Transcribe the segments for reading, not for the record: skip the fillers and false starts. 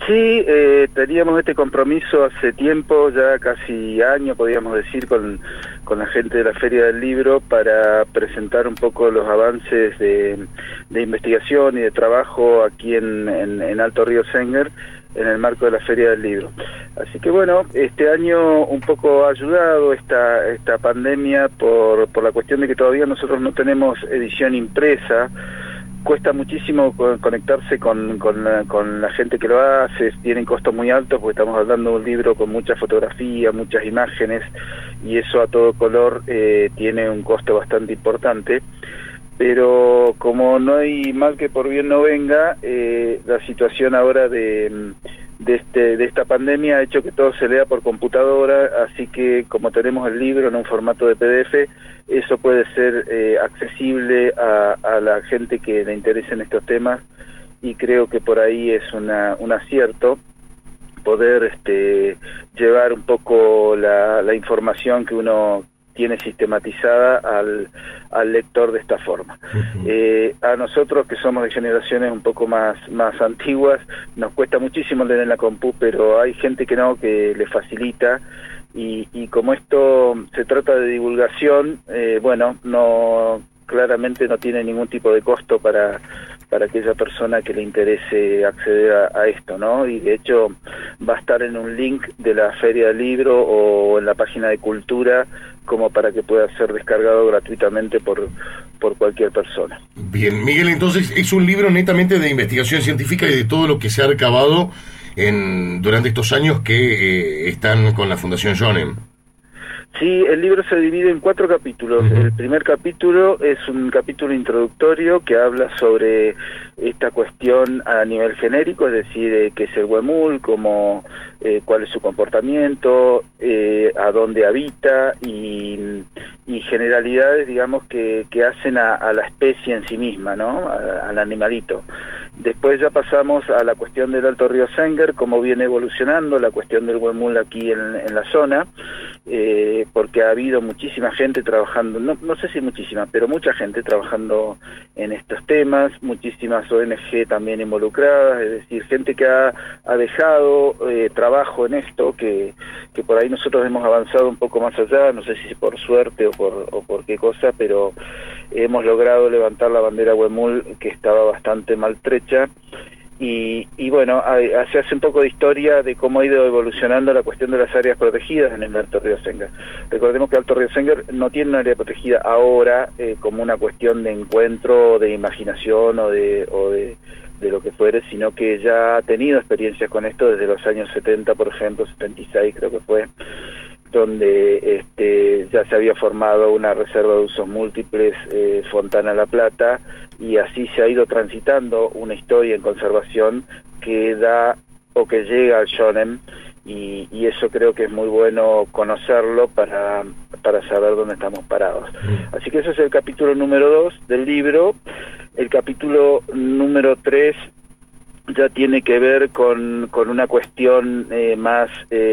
Sí, teníamos este compromiso hace tiempo, ya casi año, podríamos decir, con la gente de la Feria del Libro para presentar un poco los avances de investigación y de trabajo aquí en Alto Río Senguer, en el marco de la Feria del Libro. Así que bueno, este año un poco ha ayudado esta pandemia por la cuestión de que todavía nosotros no tenemos edición impresa. Cuesta muchísimo conectarse con la gente que lo hace, tienen costos muy altos porque estamos hablando de un libro con mucha fotografía, muchas imágenes, y eso a todo color tiene un costo bastante importante. Pero como no hay mal que por bien no venga, la situación ahora de esta pandemia ha hecho que todo se lea por computadora, así que como tenemos el libro en un formato de PDF, eso puede ser accesible a la gente que le interesen estos temas, y creo que por ahí es un acierto poder llevar un poco la información que uno tiene sistematizada al lector de esta forma. A nosotros, que somos de generaciones un poco más antiguas, nos cuesta muchísimo leer en la compu, pero hay gente que no, que le facilita, y como esto se trata de divulgación, claramente no tiene ningún tipo de costo para aquella persona que le interese acceder a esto, ¿no? Y de hecho va a estar en un link de la Feria del Libro o en la página de Cultura, como para que pueda ser descargado gratuitamente por cualquier persona. Bien, Miguel, entonces es un libro netamente de investigación científica y de todo lo que se ha recabado durante estos años que están con la Fundación Shonen. Sí, el libro se divide en 4 capítulos. El primer capítulo es un capítulo introductorio que habla sobre esta cuestión a nivel genérico, es decir, qué es el huemul, cuál es su comportamiento, a dónde habita, y generalidades, digamos, que hacen a la especie en sí misma, ¿no? Al animalito. Después ya pasamos a la cuestión del Alto Río Senguer, cómo viene evolucionando la cuestión del huemul aquí en la zona, porque ha habido muchísima gente trabajando, no sé si muchísima, pero mucha gente trabajando en estos temas, muchísimas ONG también involucradas, es decir, gente que ha dejado trabajo en esto, que por ahí nosotros hemos avanzado un poco más allá, no sé si por suerte o por qué cosa, pero hemos logrado levantar la bandera huemul, que estaba bastante maltrecha. Y bueno, se hace un poco de historia de cómo ha ido evolucionando la cuestión de las áreas protegidas en el Alto Río Senguer. Recordemos que Alto Río Senguer no tiene una área protegida ahora como una cuestión de encuentro, de imaginación o de lo que fuere, sino que ya ha tenido experiencias con esto desde los años 70, por ejemplo, 76 creo que fue, donde ya se había formado una reserva de usos múltiples, Fontana La Plata, y así se ha ido transitando una historia en conservación que da o que llega al shonen, y eso creo que es muy bueno conocerlo para saber dónde estamos parados. Así que ese es el capítulo número 2 del libro. El capítulo número 3 ya tiene que ver con una cuestión más,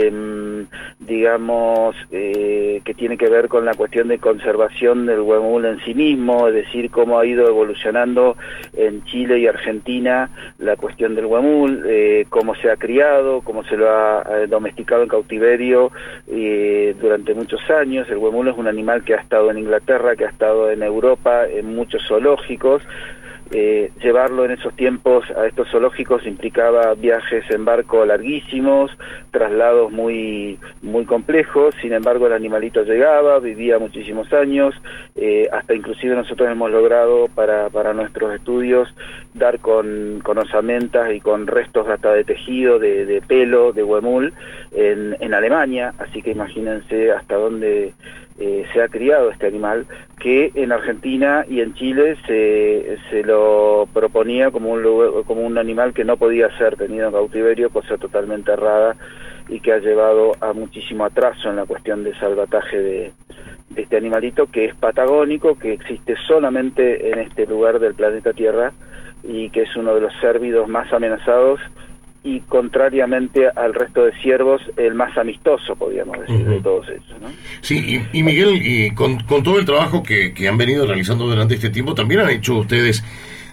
digamos, que tiene que ver con la cuestión de conservación del huemul en sí mismo, es decir, cómo ha ido evolucionando en Chile y Argentina la cuestión del huemul, cómo se ha criado, cómo se lo ha domesticado en cautiverio durante muchos años. El huemul es un animal que ha estado en Inglaterra, que ha estado en Europa, en muchos zoológicos. Llevarlo en esos tiempos a estos zoológicos implicaba viajes en barco larguísimos, traslados muy complejos. Sin embargo, el animalito llegaba, vivía muchísimos años, hasta inclusive nosotros hemos logrado para nuestros estudios dar con osamentas y con restos hasta de tejido, de pelo, de huemul en Alemania, así que imagínense hasta dónde se ha criado este animal, que en Argentina y en Chile se lo proponía como un animal que no podía ser tenido en cautiverio, cosa totalmente errada, y que ha llevado a muchísimo atraso en la cuestión de salvataje de este animalito, que es patagónico, que existe solamente en este lugar del planeta Tierra, y que es uno de los cérvidos más amenazados, y contrariamente al resto de ciervos, el más amistoso, podríamos decir, de todos ellos, ¿no? Sí, y Miguel, y con todo el trabajo que han venido realizando durante este tiempo, también han hecho ustedes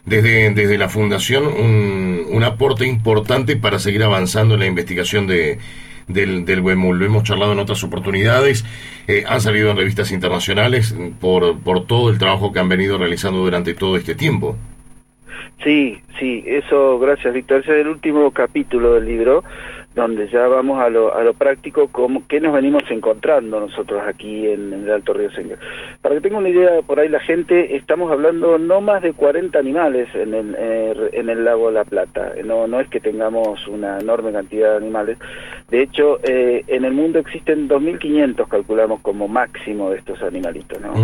desde la Fundación un aporte importante para seguir avanzando en la investigación del huemul. Lo hemos charlado en otras oportunidades, han salido en revistas internacionales por todo el trabajo que han venido realizando durante todo este tiempo. Sí, eso, gracias, Víctor. Ese es el último capítulo del libro, donde ya vamos a lo práctico, qué nos venimos encontrando nosotros aquí en el Alto Río Sengher. Para que tenga una idea, por ahí la gente, estamos hablando no más de 40 animales en el lago La Plata. No es que tengamos una enorme cantidad de animales. De hecho, en el mundo existen 2.500, calculamos, como máximo de estos animalitos, ¿no?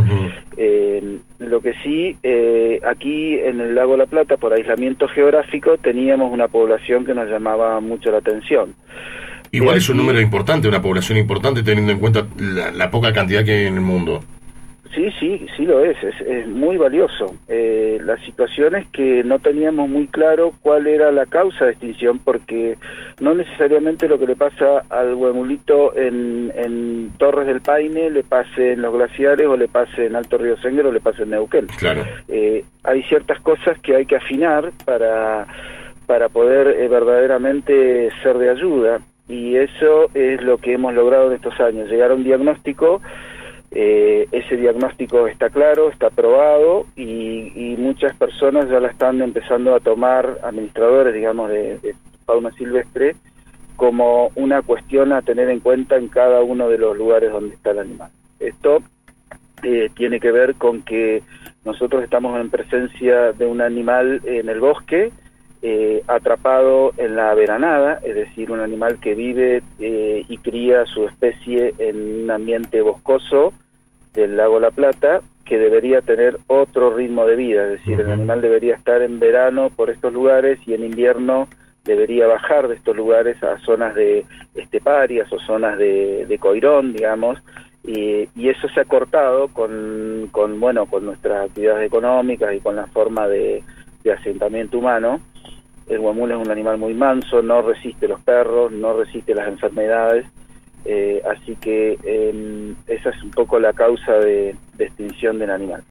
Lo que sí, aquí en el lago La Plata, por aislamiento geográfico, teníamos una población que nos llamaba mucho la atención. Igual es un número importante, una población importante, teniendo en cuenta la poca cantidad que hay en el mundo. Sí lo es muy valioso. La situación es que no teníamos muy claro cuál era la causa de extinción, porque no necesariamente lo que le pasa al huemulito en Torres del Paine le pase en los glaciares, o le pase en Alto Río Sengher, o le pase en Neuquén. Claro. Hay ciertas cosas que hay que afinar para poder verdaderamente ser de ayuda, y eso es lo que hemos logrado en estos años, llegar a un diagnóstico. Ese diagnóstico está claro, está probado, y muchas personas ya la están empezando a tomar, administradores, digamos, de fauna silvestre, como una cuestión a tener en cuenta en cada uno de los lugares donde está el animal. Esto tiene que ver con que nosotros estamos en presencia de un animal en el bosque, atrapado en la veranada, es decir, un animal que vive y cría su especie en un ambiente boscoso del lago La Plata, que debería tener otro ritmo de vida, es decir, el animal debería estar en verano por estos lugares, y en invierno debería bajar de estos lugares a zonas de esteparias o zonas de coirón, digamos, y eso se ha cortado con nuestras actividades económicas y con la forma de asentamiento humano. El huemul es un animal muy manso, no resiste los perros, no resiste las enfermedades, así que esa es un poco la causa de extinción del animal.